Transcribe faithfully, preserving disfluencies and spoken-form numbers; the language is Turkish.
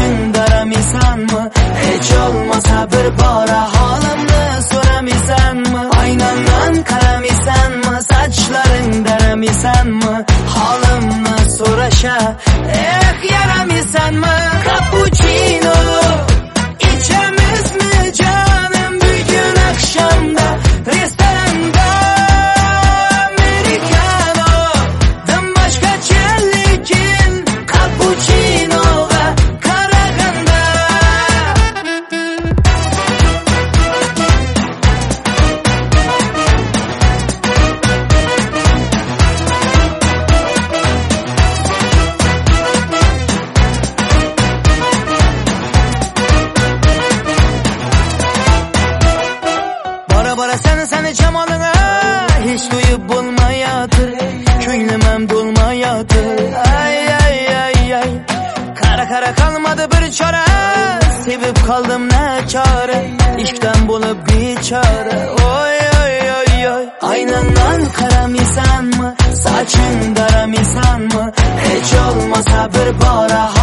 saçın daramisan mı? Hiç olmasa bir bara halimni so'ramisan mı? Aynamdan qaramisan mı? Saçların daramisan mı? Halimni so'rasha eh yaramisan mı? Cappuccino içemizmi canım bugün akşamda restoranda? Americano dan başka çellikin cappuccino ve karaganda. Bara bara seni seni cemalına hiç duyup bulmayadır. Köynümem dolmayadır. Ay ay ay ay. Kara kara kalmadı bir çare. Sevip kaldım ne çare. İşkten bulup bir çare. Oy oy oy oy. Aynandan karamisan mı? Saçın daramisan mı? Hiç olmasa bir bara